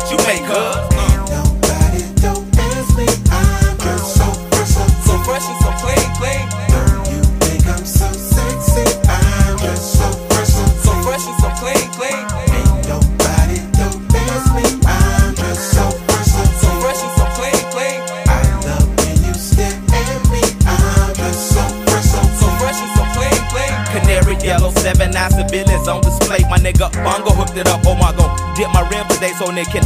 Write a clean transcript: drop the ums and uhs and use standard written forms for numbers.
that you make, cuz. Nobody don't ask me, I'm just so fresh and so clean, clean. You think I'm so sexy, I'm just so fresh and so clean, clean. Ain't nobody don't ask me, I'm just so fresh and so clean, clean. I love when you stare at me, I'm just so fresh and so clean, clean. Canary yellow, 7 9 civilians on display. My nigga Bongo hooked it up. Oh my god, dip my rim today so Nick can